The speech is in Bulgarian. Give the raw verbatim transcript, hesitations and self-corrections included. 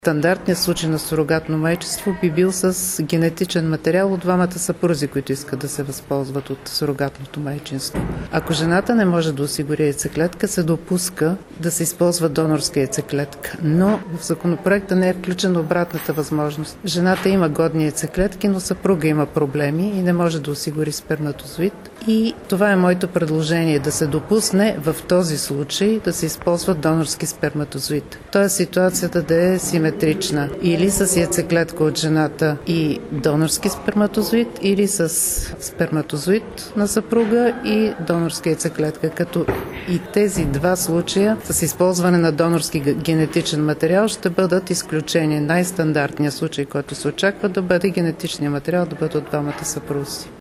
Стандартният случай на сурогатно майчинство би бил с генетичен материал от двамата съпрузи, които искат да се възползват от сурогатното майчинство. Ако жената не може да осигури яйцеклетка, се допуска да се използва донорска яйцеклетка. Но в законопроекта не е включена обратната възможност. Жената има годни яйцеклетки, но съпруга има проблеми и не може да осигури сперматозоид. И това е моето предложение, да се допусне в този случай да се използва донорски сперматозоид. Тоест ситуацията да е симетрична. Или с яйцеклетка от жената и донорски сперматозоид, или с сперматозоид на съпруга и донорска яйцеклетка. Като и тези два случая с използване на донорски генетичен материал ще бъдат изключение. Най-стандартният случай, който се очаква да бъде генетичният материал да бъде от двамата съпрузи.